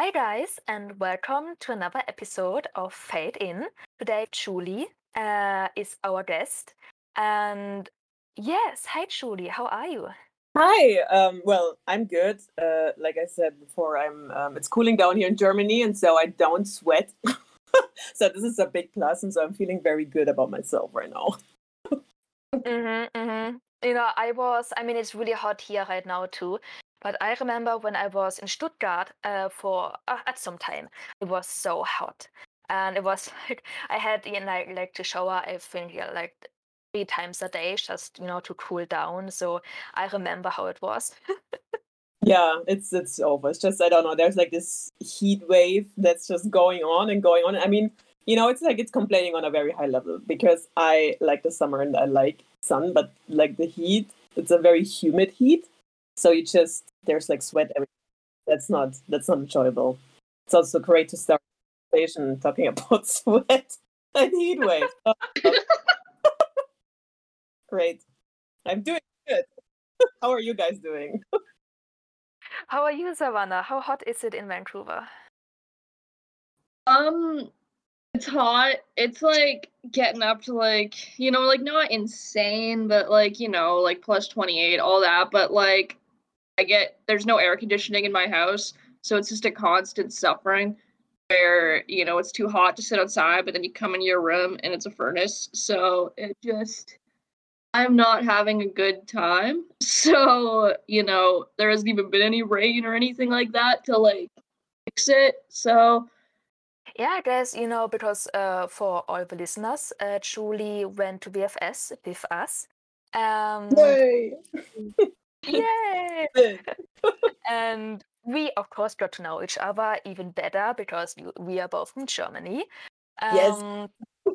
Hi, guys, and welcome to another episode of Fade In. Today, Julie is our guest. And yes, hi, Julie, how are you? Hi. Well, I'm good. Like I said before, I'm. It's cooling down here in Germany, and so I don't sweat. So this is a big plus, and so I'm feeling very good about myself right now. I mean, it's really hot here right now too. But I remember when I was in Stuttgart for at some time, it was so hot, and it was like I had like to shower. I think like 3 times a day just to cool down. So I remember how it was. Yeah, it's over. It's just I don't know. There's like this heat wave that's just going on and going on. I mean, it's like it's complaining on a very high level because I like the summer and I like sun, but like the heat, it's a very humid heat. So there's like sweat everywhere. That's not enjoyable. It's also great to start a conversation talking about sweat and heat waves. Oh, great. I'm doing good. How are you guys doing? How are you, Savannah? How hot is it in Vancouver? Um, it's hot. It's like getting up to like not insane, but like plus 28, all that. But like there's no air conditioning in my house, so it's just a constant suffering where, it's too hot to sit outside, but then you come in your room and it's a furnace. So I'm not having a good time. So, there hasn't even been any rain or anything like that to like fix it. So Yeah, I guess, because for all the listeners, Julie went to VFS with us. And Yay! yay! And we, of course, got to know each other even better because we are both from Germany. Yes. Um,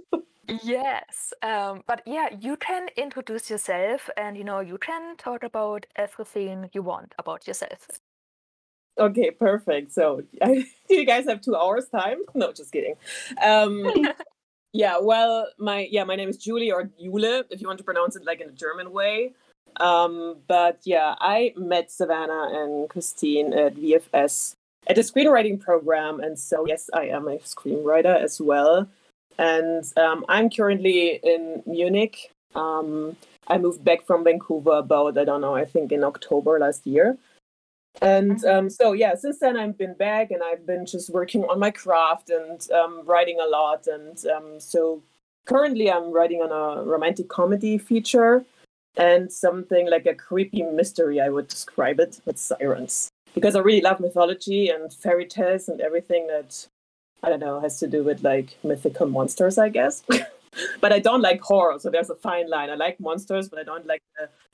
yes. But yeah, you can introduce yourself and, you can talk about everything you want about yourself. Okay, perfect. So, do you guys have 2 hours time? No, just kidding. Um, yeah. Well, my name is Julie or Jule, if you want to pronounce it like in a German way. But yeah, I met Savannah and Christine at VFS at a screenwriting program, and so yes, I am a screenwriter as well. And I'm currently in Munich. I moved back from Vancouver about, I don't know, I think in October last year. And so, yeah, since then I've been back and I've been just working on my craft and writing a lot. And so currently I'm writing on a romantic comedy feature and something like a creepy mystery, I would describe it, with sirens. Because I really love mythology and fairy tales and everything that, I don't know, has to do with like mythical monsters, I guess. But I don't like horror, so there's a fine line. I like monsters, but I don't like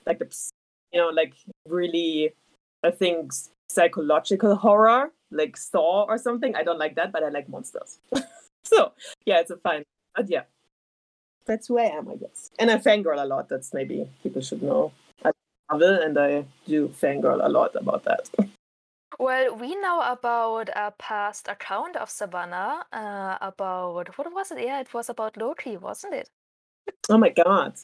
like really, I think, psychological horror, like Saw or something. I don't like that, but I like monsters. So yeah, it's a fine. But yeah, that's who I am, I guess. And I fangirl a lot. That's maybe people should know. I travel and I do fangirl a lot about that. Well, we know about a past account of Savannah, about what was it? Yeah, it was about Loki, wasn't it? Oh my god.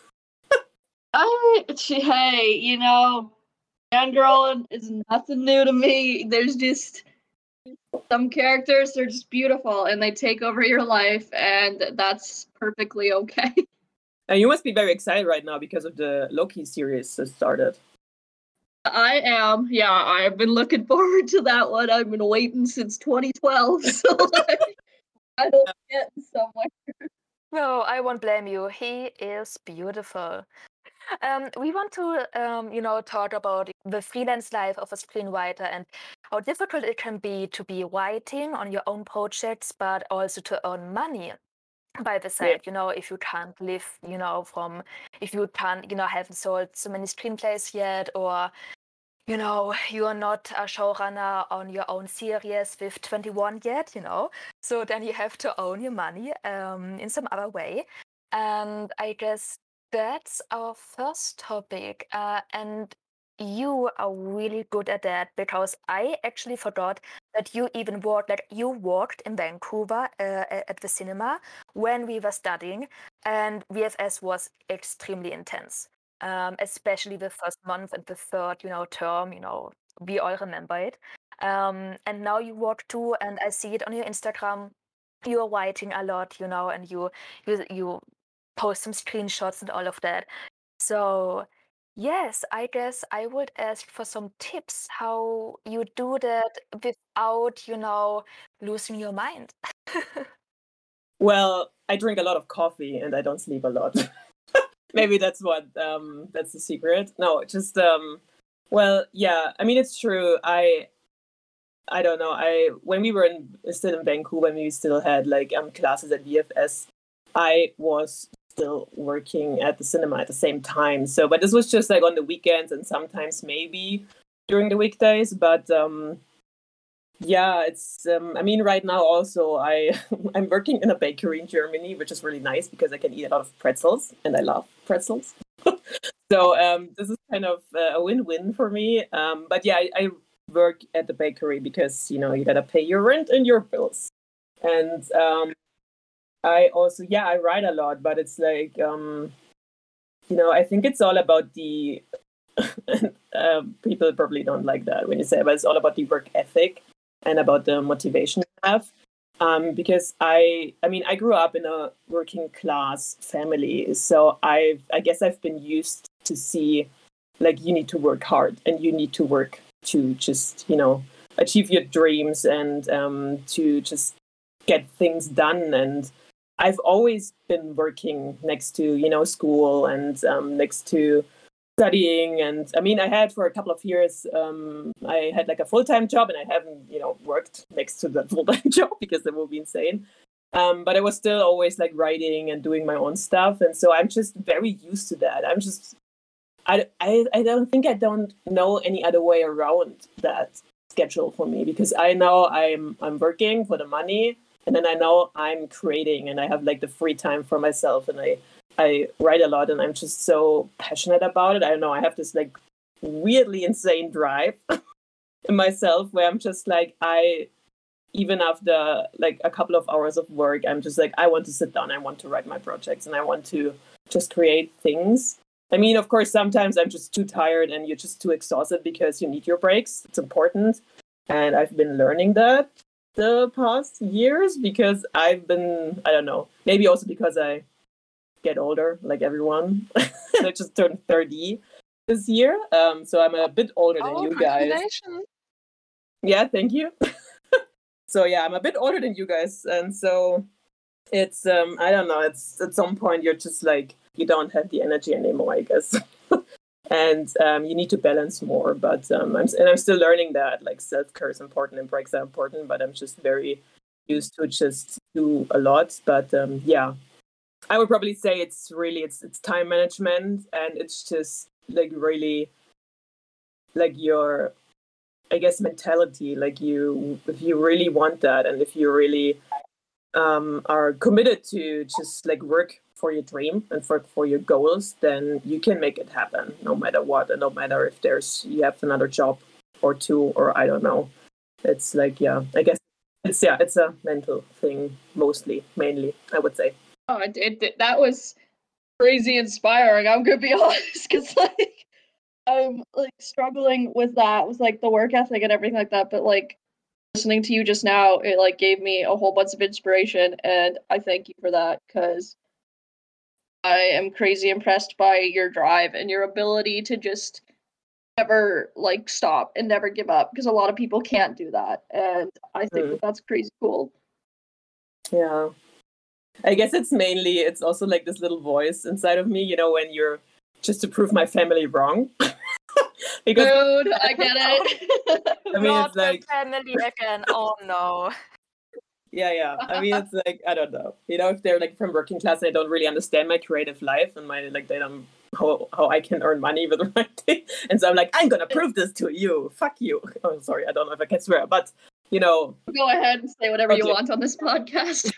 hey, fangirling is nothing new to me. There's just some characters, they're just beautiful and they take over your life, and that's perfectly okay. And you must be very excited right now because of the Loki series that started. I am. Yeah, I've been looking forward to that one. I've been waiting since 2012, so like, I don't get somewhere. No, I won't blame you. He is beautiful. We want to, talk about the freelance life of a screenwriter and how difficult it can be to be writing on your own projects, but also to earn money by the Yeah. side. If you can't live, if you can't, haven't sold so many screenplays yet, or you are not a showrunner on your own series with 21 yet, so then you have to own your money in some other way. And I guess that's our first topic. And you are really good at that because I actually forgot that you even you worked in Vancouver at the cinema when we were studying, and VFS was extremely intense, especially the first month and the third, term. We all remember it. And now you work too, and I see it on your Instagram. You're writing a lot, and you post some screenshots and all of that. So yes, I guess I would ask for some tips how you do that without, losing your mind. Well, I drink a lot of coffee and I don't sleep a lot. Maybe that's the secret. No, just well, yeah. I mean, it's true. I don't know. When we were still in Vancouver, when we still had like classes at VFS, I was still working at the cinema at the same time. So, but this was just like on the weekends and sometimes maybe during the weekdays. But yeah, it's. I mean, right now also I'm working in a bakery in Germany, which is really nice because I can eat a lot of pretzels, and I love pretzels. So this is kind of a win-win for me. But yeah, I work at the bakery because you gotta pay your rent and your bills, and I also I write a lot, but it's like I think it's all about the people probably don't like that when you say, but it's all about the work ethic and about the motivation you have. Because I mean, I grew up in a working class family, so I guess I've been used to see like you need to work hard and you need to work to just achieve your dreams and to just get things done. And I've always been working next to school and next to studying. And I mean, I had for a couple of years I had like a full-time job, and I haven't worked next to that full-time job because that would be insane. But I was still always like writing and doing my own stuff, and so I'm just very used to that. I don't know any other way around that schedule for me, because I know I'm working for the money, and then I know I'm creating, and I have like the free time for myself, and I write a lot, and I'm just so passionate about it. I don't know, I have this like weirdly insane drive in myself where I'm just like, even after like a couple of hours of work, I'm just like, I want to sit down, I want to write my projects, and I want to just create things. I mean, of course, sometimes I'm just too tired and you're just too exhausted because you need your breaks. It's important. And I've been learning that the past years because I've been, I don't know, maybe also because I get older like everyone. I just turned 30 this year. So I'm a bit older than you guys. Congratulations. Yeah, thank you. So yeah, I'm a bit older than you guys. And so it's, I don't know, it's at some point you're just like, you don't have the energy anymore, I guess. And you need to balance more. But I'm still learning that like self-care is important and breaks are important, but I'm just very used to just do a lot. But yeah, I would probably say it's time management, and it's just like really like your, I guess, mentality. Like if you really want that, and if you really are committed to just like work for your dream and for your goals, then you can make it happen no matter what, and no matter if you have another job or two, or I don't know. It's like, yeah, I guess it's a mental thing mainly, I would say. Oh, that was crazy inspiring. I'm gonna be honest, because like I'm like struggling with that, with like the work ethic and everything like that. But like listening to you just now, it like gave me a whole bunch of inspiration, and I thank you for that, because I am crazy impressed by your drive and your ability to just never like stop and never give up, because a lot of people can't do that, and I think that's crazy cool. Yeah, I guess it's also like this little voice inside of me, when you're just to prove my family wrong. Because dude, I get it. I mean, not it's like family again. Oh no. Yeah. I mean, it's like, I don't know. If they're like from working class, and they don't really understand my creative life and my like they don't how I can earn money with writing. And so I'm like, I'm gonna prove this to you. Fuck you. Oh, sorry, I don't know if I can swear, but go ahead and say whatever you want on this podcast.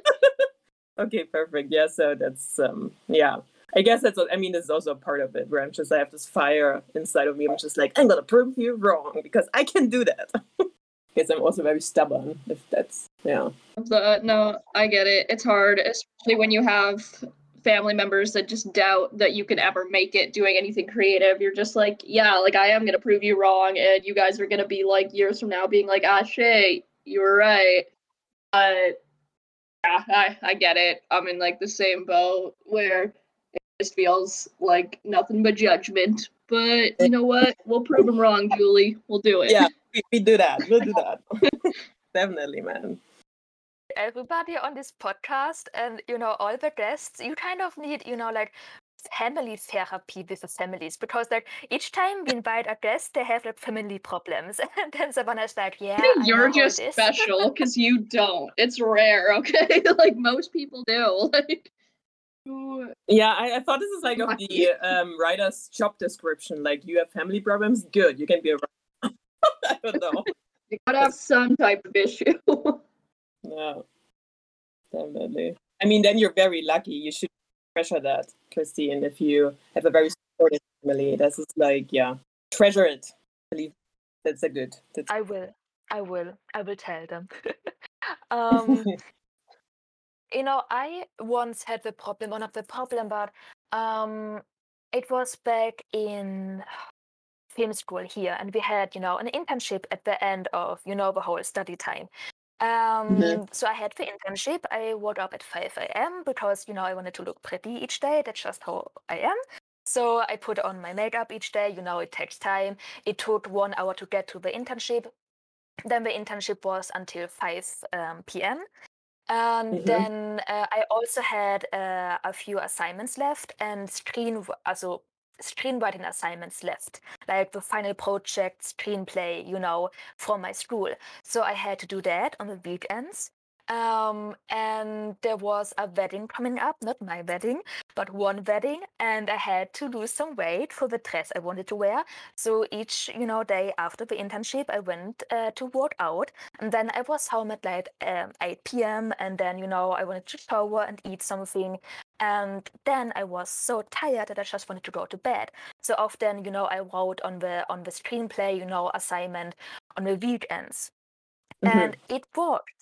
Okay, perfect. Yeah, so that's yeah. I guess this is also a part of it where I have this fire inside of me. I'm just like, I'm gonna prove you wrong because I can do that. Because I'm also very stubborn, if that's, yeah. No, I get it. It's hard, especially when you have family members that just doubt that you can ever make it doing anything creative. You're just like, yeah, like I am gonna prove you wrong, and you guys are gonna be like years from now being like, ah, Shay, you were right. Yeah, I get it. I'm in like the same boat where it just feels like nothing but judgment. But you know what? We'll prove them wrong, Julie. We'll do it. Yeah, we do that. We'll do that. Definitely, man. Everybody on this podcast and all the guests, you kind of need like family therapy with the families, because like each time we invite a guest they have like family problems and then Savannah's like, yeah, I think I you're know how just it is. special because you don't. It's rare, okay? Like most people do. Like Yeah, I thought this is like of the writer's job description. Like, you have family problems, good, you can be a writer. I don't know. you gotta have some type of issue. Yeah, definitely. I mean, then you're very lucky. You should treasure that, Christine, if you have a very supportive family. This is like, yeah, treasure it. I believe that's a good. I will tell them. um I once had the problem, or not the problem, but it was back in film school here, and we had an internship at the end of the whole study time. So I had the internship. I woke up at 5 a.m. because I wanted to look pretty each day. That's just how I am. So I put on my makeup each day. It takes time. It took 1 hour to get to the internship. Then the internship was until 5 p.m. And then I also had a few assignments left and screenwriting assignments left, like the final project screenplay, from my school. So I had to do that on the weekends. And there was a wedding coming up, not my wedding, but one wedding, and I had to lose some weight for the dress I wanted to wear. So each, day after the internship, I went to work out, and then I was home at like 8 p.m. And then, I wanted to shower and eat something. And then I was so tired that I just wanted to go to bed. So often, I wrote on the screenplay, assignment on the weekends. And it worked,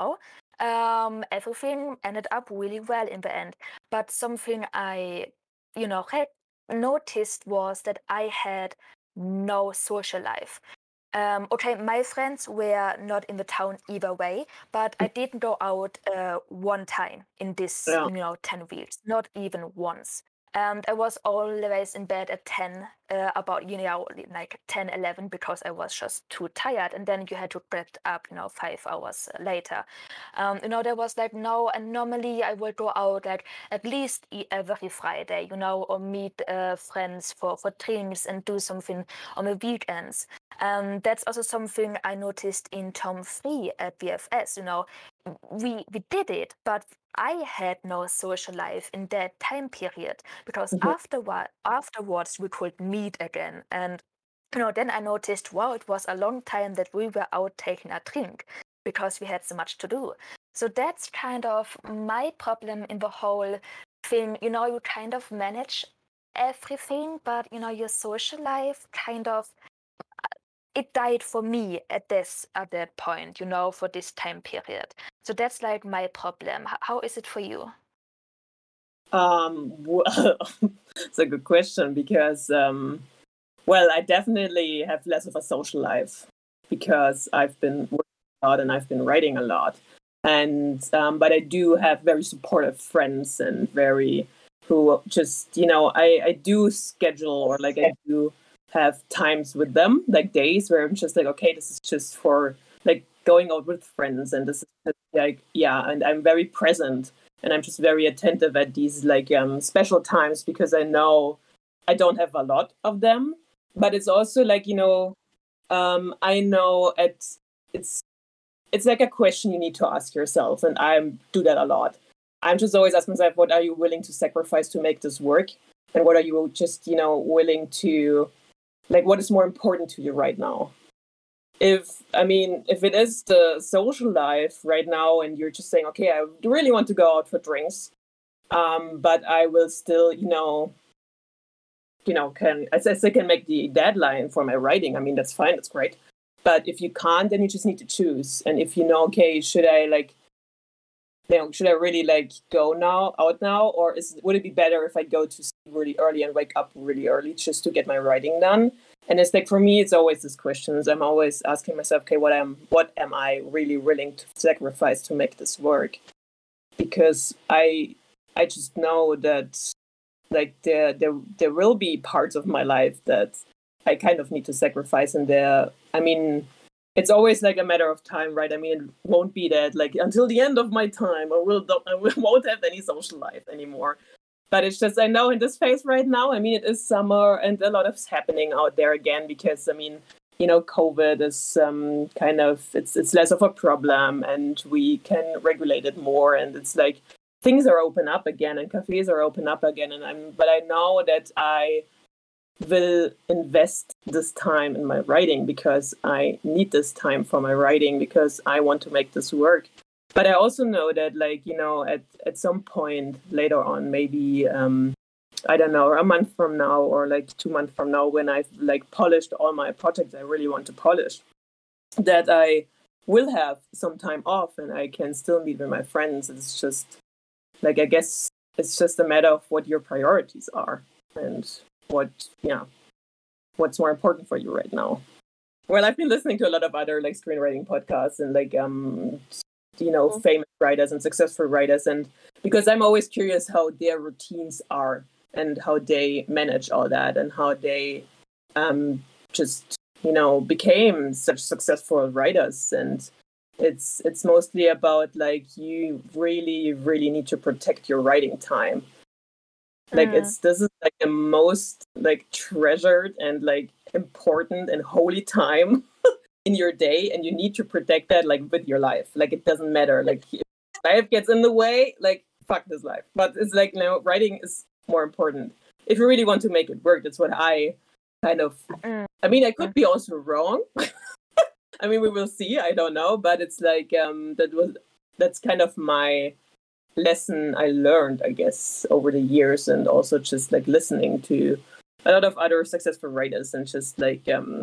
everything ended up really well in the end. But something I, had noticed was that I had no social life. Okay, my friends were not in the town either way, but I didn't go out one time in this, 10 weeks, not even once. And I was always in bed at 10, about, like 10, 11, because I was just too tired. And then you had to get up, 5 hours later. There was like no, and normally I would go out like at least every Friday, or meet friends for drinks and do something on the weekends. That's also something I noticed in Tom 3 at VFS. We did it, but I had no social life in that time period, because afterwards we could meet again. And then I noticed, wow, it was a long time that we were out taking a drink because we had so much to do. So that's kind of my problem in the whole thing. You kind of manage everything, but your social life kind of, it died for me at that point, for this time period. So that's like my problem. How is it for you? Well, it's a good question, because I definitely have less of a social life because I've been working a lot and I've been writing a lot. And but I do have very supportive friends and who just, I do schedule, or like I do have times with them, like days where I'm just like, okay, this is just for like going out with friends, and this is just like, yeah, and I'm very present, and I'm just very attentive at these like special times, because I know I don't have a lot of them. But it's also like, I know it's like a question you need to ask yourself, and I do that a lot. I'm just always asking myself, what are you willing to sacrifice to make this work, and what are you just willing to, like, what is more important to you right now? If it is the social life right now, and you're just saying, okay, I really want to go out for drinks, but I will still, I can make the deadline for my writing. I mean, that's fine, that's great. But if you can't, then you just need to choose. And if okay, should I like, should I really like go out now, or would it be better if I go to sleep really early and wake up really early just to get my writing done? And it's like, for me, it's always these questions. I'm always asking myself, okay, what am I really willing to sacrifice to make this work? Because I just know that like there will be parts of my life that I kind of need to sacrifice, and I mean, it's always like a matter of time, right? I mean, it won't be that like until the end of my time I won't have any social life anymore. But it's just, I know in this phase right now, I mean, it is summer and a lot is happening out there again, because I mean, COVID is kind of, it's less of a problem, and we can regulate it more, and it's like things are open up again and cafes are open up again, but I know that I will invest this time in my writing because I need this time for my writing, because I want to make this work. But I also know that, like, at some point later on, maybe, I don't know, a month from now or like 2 months from now, when I've like polished all my projects I really want to polish, that I will have some time off and I can still meet with my friends. It's just like, I guess it's just a matter of what your priorities are and what's more important for you right now. Well, I've been listening to a lot of other like screenwriting podcasts and like famous writers and successful writers, and because I'm always curious how their routines are and how they manage all that and how they just became such successful writers. And it's mostly about like, you really, really need to protect your writing time. Like this is like the most like treasured and like important and holy time in your day, and you need to protect that like with your life. Like, it doesn't matter, like if life gets in the way, like fuck this life. But it's like, no, writing is more important if you really want to make it work. That's what I kind of, I mean, I could be also wrong. I mean, we will see, I don't know, but it's like that's kind of my lesson I learned, I guess, over the years, and also just like listening to a lot of other successful writers and just like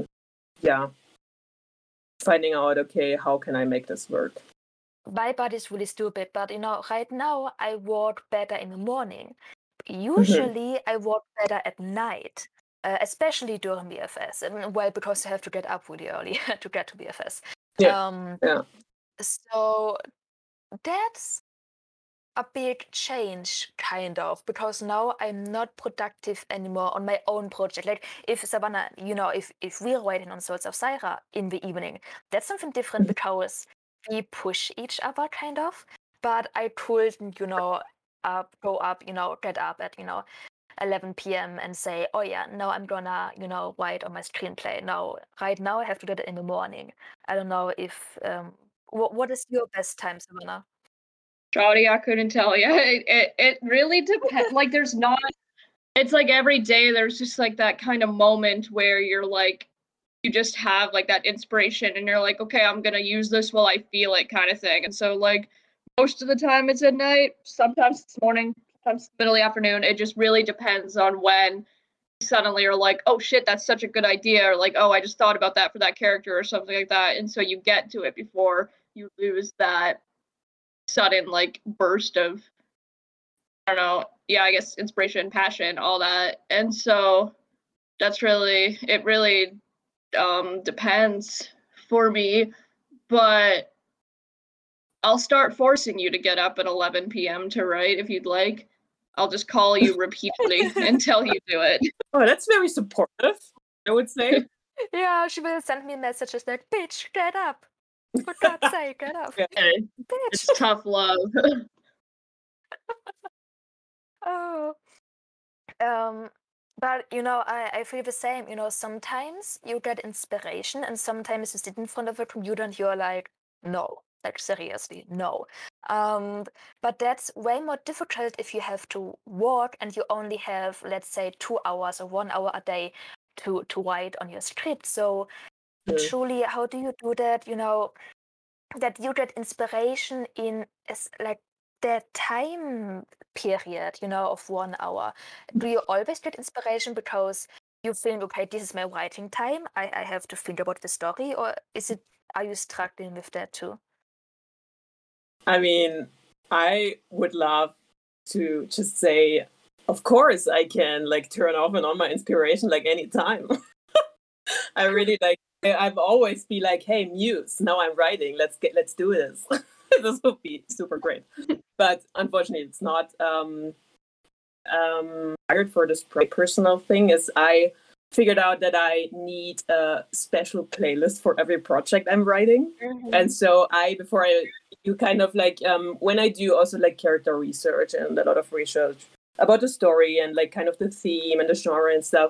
finding out, okay, how can I make this work? My body's really stupid, but right now I work better in the morning. Usually I work better at night, especially during BFS, and well, because I have to get up really early to get to BFS. Yeah. So that's a big change, kind of, because now I'm not productive anymore on my own project. Like, if Savannah, if we're writing on Souls of Syra in the evening, that's something different because we push each other, kind of. But I couldn't, go up, get up at, 11 p.m. and say, oh yeah, now I'm gonna, write on my screenplay. No, right now I have to do it in the morning. I don't know if, what is your best time, Savannah? Jody, I couldn't tell you. It really depends. Like, there's not. It's like every day there's just like that kind of moment where you're like, you just have like that inspiration, and you're like, okay, I'm gonna use this while I feel it, kind of thing. And so like most of the time it's at night. Sometimes it's morning. Sometimes middle of the afternoon. It just really depends on when you suddenly are like, oh shit, that's such a good idea, or like, oh, I just thought about that for that character or something like that. And so you get to it before you lose that sudden like burst of, I don't know, I guess inspiration, passion, all that. And so it really depends for me, but I'll start forcing you to get up at 11 p.m. to write if you'd like. I'll just call you repeatedly until you do it. Oh, that's very supportive, I would say. Yeah, she will send me messages like, bitch, get up. For God's sake, get up. Okay. Bitch. It's tough love. Oh. But I feel the same. Sometimes you get inspiration, and sometimes you sit in front of a computer and you're like, no, like seriously, no. But that's way more difficult if you have to work and you only have, let's say, 2 hours or 1 hour a day to write on your script. So truly, how do you do that? That you get inspiration in like that time period, of 1 hour. Do you always get inspiration because you think, okay, this is my writing time, I have to think about the story, or are you struggling with that too? I mean, I would love to just say, of course, I can like turn off and on my inspiration like anytime. I really like. I've always be like, "Hey, Muse, now I'm writing. Let's do this." This would be super great, but unfortunately, it's not. Hired for this personal thing is I figured out that I need a special playlist for every project I'm writing, and so you kind of like when I do also like character research and a lot of research about the story and like kind of the theme and the genre and stuff,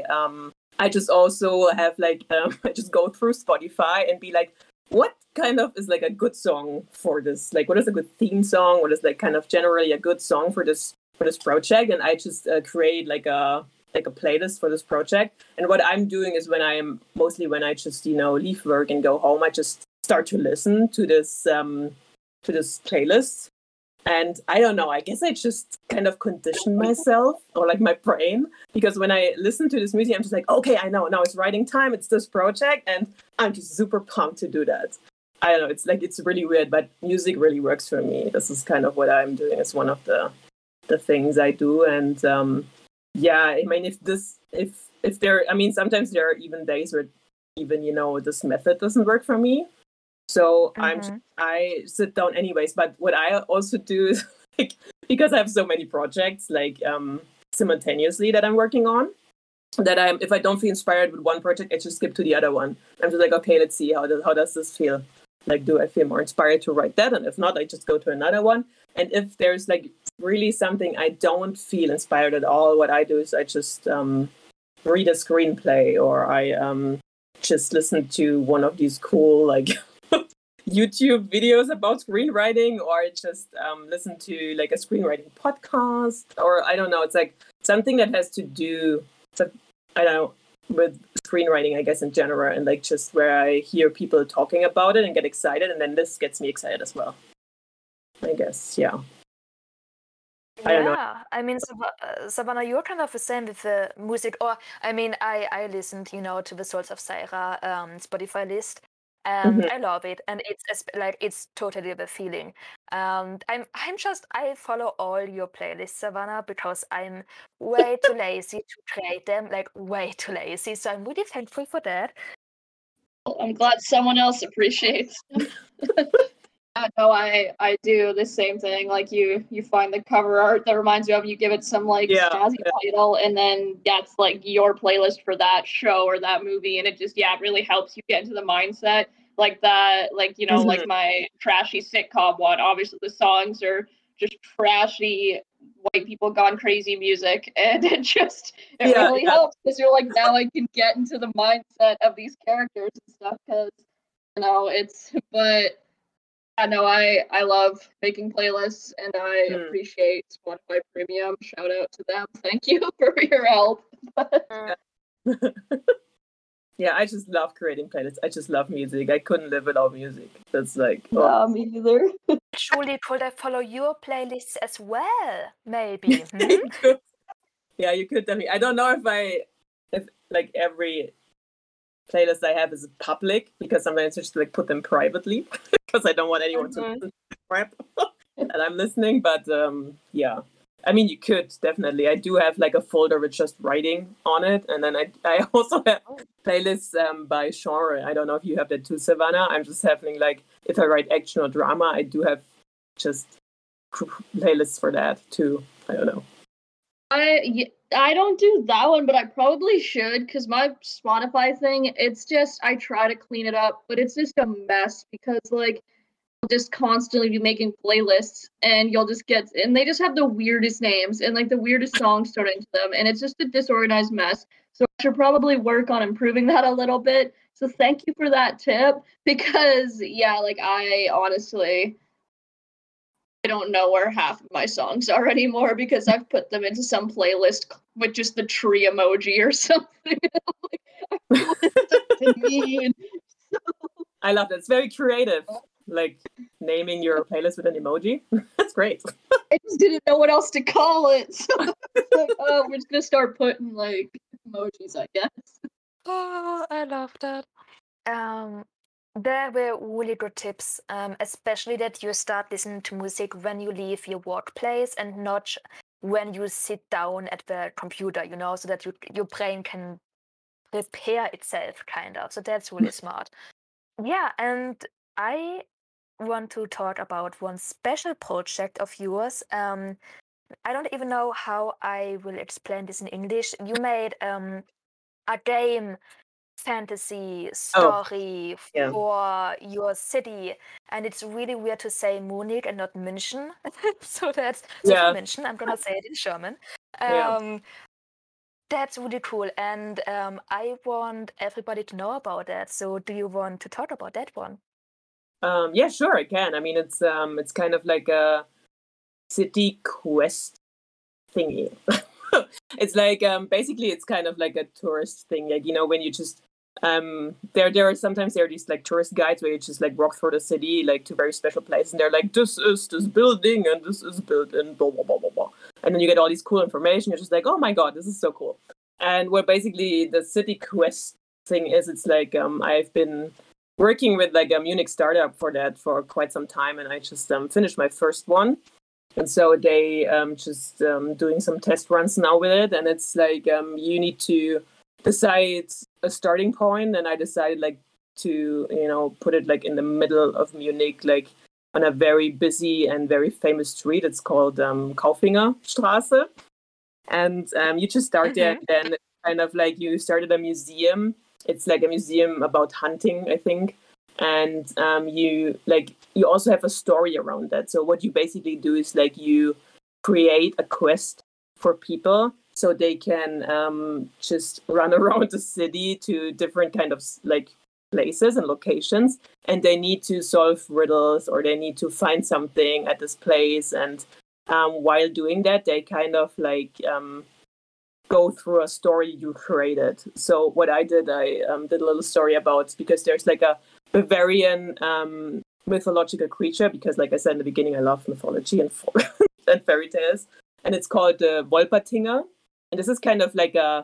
I just also have like I just go through Spotify and be like, what kind of is like a good song for this? Like, what is a good theme song? What is like kind of generally a good song for this project? And I just create like a playlist for this project. And what I'm doing is when I just leave work and go home, I just start to listen to this playlist. And I don't know, I guess I just kind of condition myself or like my brain, because when I listen to this music, I'm just like, okay, I know, now it's writing time, it's this project, and I'm just super pumped to do that. I don't know, it's really weird, but music really works for me. This is kind of what I'm doing. It's one of the things I do. And yeah, I mean, sometimes there are even days where even, this method doesn't work for me. So I sit down anyways. But what I also do is like, because I have so many projects like simultaneously that I'm working on, that if I don't feel inspired with one project, I just skip to the other one. I'm just like, okay, let's see how does this feel. Like, do I feel more inspired to write that? And if not, I just go to another one. And if there's like really something I don't feel inspired at all, what I do is I just read a screenplay, or I just listen to one of these cool like YouTube videos about screenwriting, or just listen to like a screenwriting podcast, or I don't know. It's like something that has to do, I don't know, with screenwriting, I guess, in general, and like just where I hear people talking about it and get excited, and then this gets me excited as well, I guess. Yeah. I don't know. Yeah, I mean, Savannah, you're kind of the same with the music. Or I mean, I listened, to the Souls of Syra Spotify list, and I love it, and it's totally the feeling. I follow all your playlists, Savannah, because I'm way too lazy to create them, like way too lazy. So I'm really thankful for that. I'm glad someone else appreciates them. No, I do the same thing. Like you find the cover art that reminds you of, you give it some like snazzy title, and then that's like your playlist for that show or that movie, and it just it really helps you get into the mindset. Like that, like like my trashy sitcom one. Obviously, the songs are just trashy white people gone crazy music, and it really helps, because you're like, now I can get into the mindset of these characters and stuff, because but. I know I love making playlists, and I appreciate Spotify Premium. Shout out to them. Thank you for your help. Yeah, I just love creating playlists. I just love music. I couldn't live without music. That's like... No, me either. Julie, could I follow your playlists as well? Maybe. Yeah, you could definitely. I don't know if like every playlist I have is public, because sometimes I just like put them privately because I don't want anyone to listen to crap that I'm listening. But yeah, I mean, you could definitely. I do have like a folder with just writing on it, and then I also have playlists by genre. I don't know if you have that too, Savannah. I'm just having like, if I write action or drama, I do have just playlists for that too. I don't know. I don't do that one, but I probably should, because my Spotify thing, it's just, I try to clean it up, but it's just a mess, because like I'll just constantly be making playlists, and you'll just and they just have the weirdest names and like the weirdest songs thrown into them, and it's just a disorganized mess. So I should probably work on improving that a little bit. So thank you for that tip, because like I honestly, I don't know where half of my songs are anymore, because I've put them into some playlist with just the tree emoji or something. I love that. It's very creative, like naming your playlist with an emoji. That's great. I just didn't know what else to call it. So we're just gonna start putting like emojis, I guess. Oh, I love that. There were really good tips, especially that you start listening to music when you leave your workplace and not when you sit down at the computer, so that your brain can repair itself, kind of. So that's really smart. Yeah, and I want to talk about one special project of yours. I don't even know how I will explain this in English. You made a game fantasy Oh, story yeah. for your city, and it's really weird to say Munich and not München. So for Yeah. München, I'm gonna say it in German. Yeah. That's really cool, and I want everybody to know about that. So do you want to talk about that one? Yeah, sure, I can. I mean, it's kind of like a city quest thingy. It's like basically it's kind of like a tourist thing. Like when you just there are sometimes there are these like tourist guides where you just like walk through the city like to very special places and they're like this is this building and this is built in blah blah blah blah blah. And then you get all these cool information. You're just like, oh my god, this is so cool. And what basically the city quest thing is, it's like I've been working with like a Munich startup for that for quite some time, and I just finished my first one. And so they just doing some test runs now with it, and it's like you need to decide a starting point, and I decided like to put it like in the middle of Munich, like on a very busy and very famous street. It's called Kaufinger Straße, and you just start there, and then kind of like you started a museum. It's like a museum about hunting, I think, and you also have a story around that. So what you basically do is like you create a quest for people so they can just run around the city to different kind of like places and locations, and they need to solve riddles or they need to find something at this place. And while doing that, they kind of like go through a story you created. So what I did a little story about, because there's like a Bavarian mythological creature, because like I said in the beginning, I love mythology and and fairy tales, and it's called the Wolpertinger, and this is kind of like a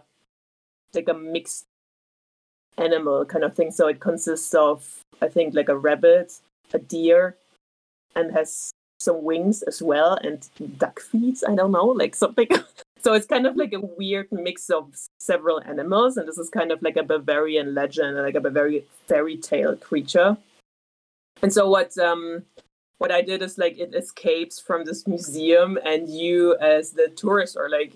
mixed animal kind of thing. So it consists of, I think, like a rabbit, a deer, and has some wings as well, and duck feet. I don't know, like something. So it's kind of like a weird mix of several animals, and this is kind of like a Bavarian legend, like a Bavarian fairy tale creature. And so what I did is like it escapes from this museum, and you as the tourist or like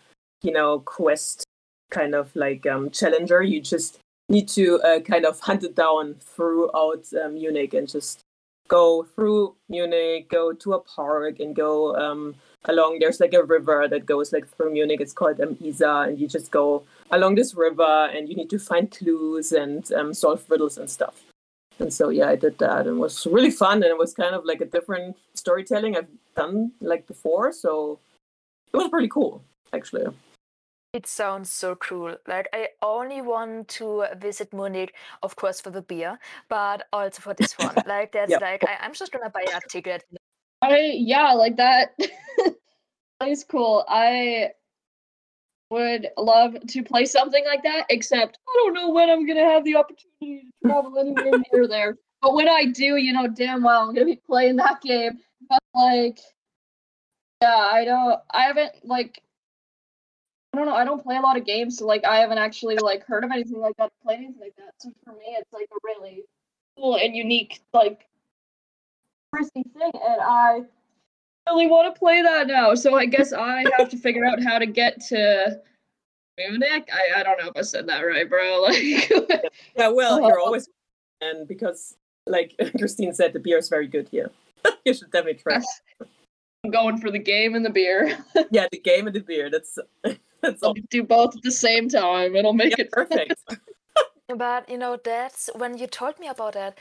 quest kind of like challenger, you just need to kind of hunt it down throughout Munich and just go through Munich, go to a park, and go along. There's like a river that goes like through Munich. It's called Isar, and you just go along this river, and you need to find clues and solve riddles and stuff. And so yeah, I did that, and it was really fun, and it was kind of like a different storytelling I've done like before. So it was pretty cool, actually. It sounds so cool. Like I only want to visit Munich, of course, for the beer, but also for this one. Like that's Yep. like I'm just gonna buy a ticket. Yeah, like that. That is cool. I would love to play something like that, except I don't know when I'm gonna have the opportunity to travel anywhere near there. But when I do, damn well I'm gonna be playing that game. But like, yeah, I haven't like, I don't know, I don't play a lot of games, so like I haven't actually like heard of anything like that, played anything like that. So for me, it's like a really cool and unique, like, interesting thing, and I really want to play that now. So I guess I have to figure out how to get to Munich. I don't know if I said that right, bro. Like, yeah, well, you're always, and because like Christine said, the beer is very good here. You should definitely try. I'm going for the game and the beer. Yeah, the game and the beer. That's all. Do both at the same time. It'll make it perfect. But that's when you told me about that.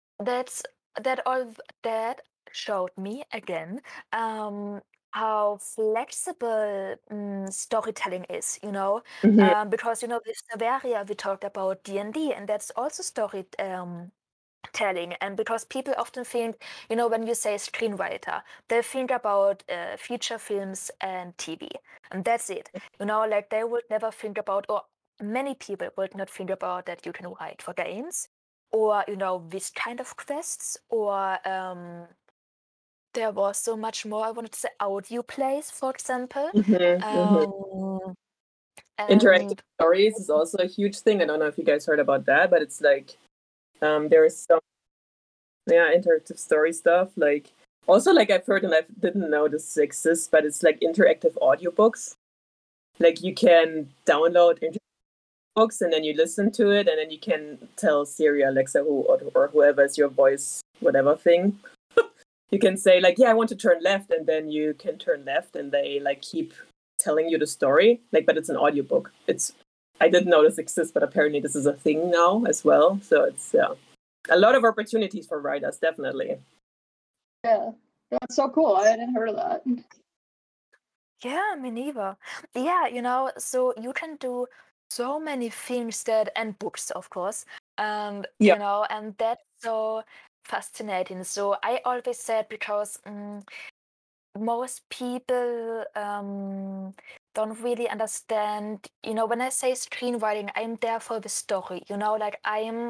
That showed me again how flexible storytelling is. Because with Bavaria we talked about D&D, and that's also story telling. And because people often think, when you say screenwriter, they think about feature films and TV, and that's it. Like they would never think about, or many people would not think about that you can write for games, or this kind of quests, or there was so much more. I wanted to say audio plays, for example. Um, Interactive and stories is also a huge thing. I don't know if you guys heard about that, but it's like there is some interactive story stuff. Like also like I've heard and I didn't know this exists, but it's like interactive audiobooks. Like you can download books and then you listen to it and then you can tell Siri, Alexa, or whoever is your voice, whatever thing. You can say like, yeah, I want to turn left, and then you can turn left and they like keep telling you the story. Like, but it's an audiobook. I didn't know this exists, but apparently this is a thing now as well. So it's a lot of opportunities for writers, definitely. Yeah, that's so cool. I hadn't heard of that. yeah, me neither. Yeah, so you can do so many things and books, of course. And and that's so fascinating. So I always said, because most people don't really understand, when I say screenwriting, I'm there for the story, like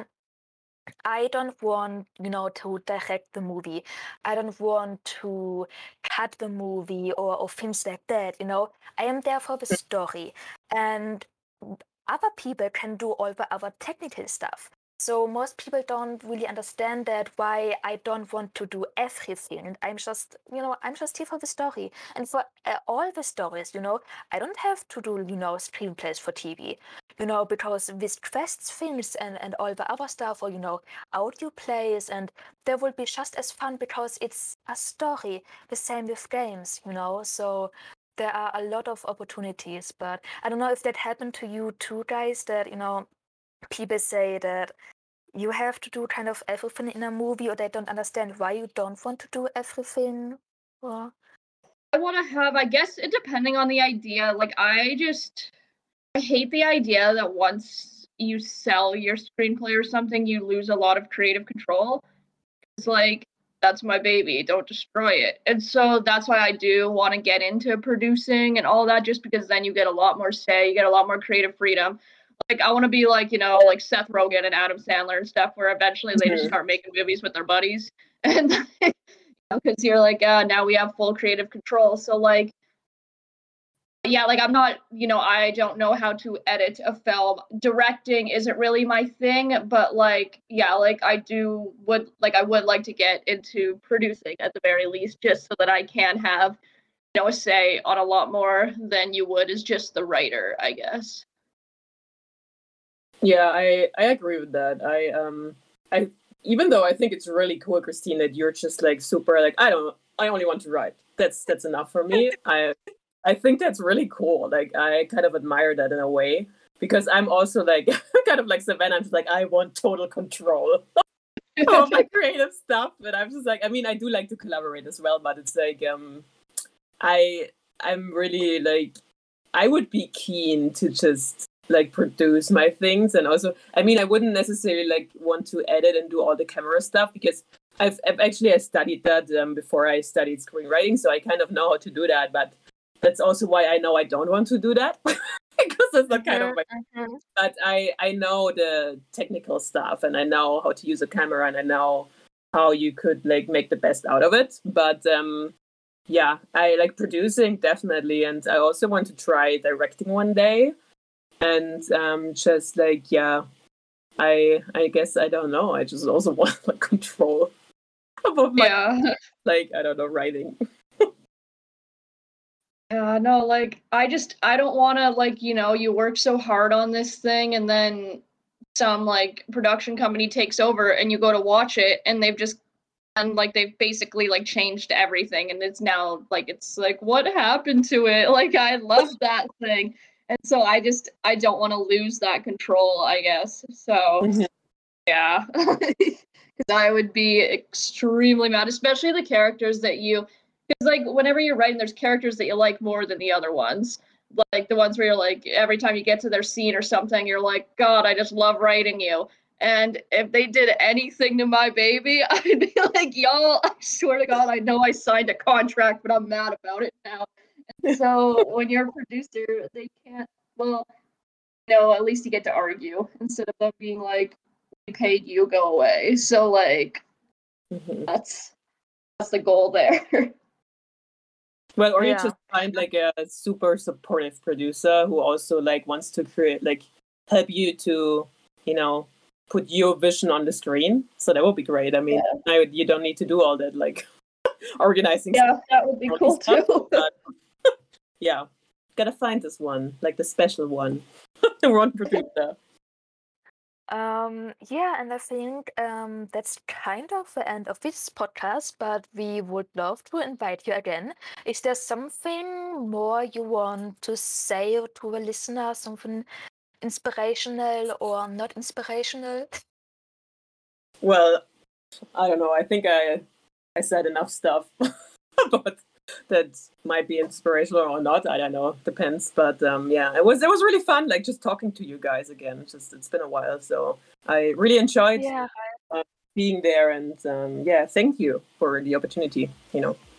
I don't want, to direct the movie. I don't want to cut the movie or things like that, I am there for the story. And other people can do all the other technical stuff. So most people don't really understand that, why I don't want to do everything. And I'm just here for the story. And for all the stories, I don't have to do, screenplays for TV, because with quests things and all the other stuff, or, audio plays, and there will be just as fun because it's a story. The same with games, so there are a lot of opportunities. But I don't know if that happened to you too, guys, that, people say that you have to do kind of everything in a movie, or they don't understand why you don't want to do everything. Or... I want to have, I guess, it depending on the idea. Like, I hate the idea that once you sell your screenplay or something, you lose a lot of creative control. It's like, that's my baby, don't destroy it. And so that's why I do want to get into producing and all that, just because then you get a lot more say, you get a lot more creative freedom. Like, I want to be like, like Seth Rogen and Adam Sandler and stuff, where eventually they just start making movies with their buddies. And because you're like, now we have full creative control. So like, yeah, like I'm not, I don't know how to edit a film. Directing isn't really my thing, but like, yeah, like I would like to get into producing at the very least, just so that I can have, a say on a lot more than you would as just the writer, I guess. Yeah, I agree with that. I even though I think it's really cool, Christine, that you're just like super like, I only want to write. That's enough for me. I think that's really cool. Like, I kind of admire that in a way, because I'm also like kind of like Savannah. I'm just like, I want total control of my creative stuff. But I'm just like, I mean, I do like to collaborate as well, but it's like, I'm really like, I would be keen to just like produce my things. And also, I mean, I wouldn't necessarily like want to edit and do all the camera stuff, because I studied that before I studied screenwriting, so I kind of know how to do that. But that's also why I know I don't want to do that, because it's not kind of my. But I know the technical stuff, and I know how to use a camera, and I know how you could like make the best out of it. But yeah, I like producing, definitely, and I also want to try directing one day. And just like, yeah, I guess, I don't know, I just also want like control above my like, I don't know, writing. Yeah, no, like I don't want to, like, you work so hard on this thing and then some like production company takes over and you go to watch it and they've basically like changed everything, and it's now like, it's like, what happened to it? Like, I love that thing. And so I don't want to lose that control, I guess. So yeah, because I would be extremely mad, especially the characters because like whenever you're writing, there's characters that you like more than the other ones. Like the ones where you're like, every time you get to their scene or something, you're like, God, I just love writing you. And if they did anything to my baby, I'd be like, y'all, I swear to God, I know I signed a contract, but I'm mad about it now. And so when you're a producer, they can't, well, at least you get to argue instead of them being like, paid you go away. So like that's the goal there. Well, or you Yeah. just find like a super supportive producer who also like wants to create, like help you to, you know, put your vision on the screen. So that would be great. I mean, you don't need to do all that like organizing. Yeah, that would be cool stuff, too. but, yeah, gotta find this one, like the special one, the one producer. Yeah, and I think that's kind of the end of this podcast, but we would love to invite you again. Is there something more you want to say to the listener, something inspirational or not inspirational? Well, I don't know. I think I said enough stuff, but that might be inspirational or not. I don't know. Depends. But yeah, it was really fun. Like just talking to you guys again. It's been a while, so I really enjoyed Yeah. being there. And yeah, thank you for the opportunity. You know.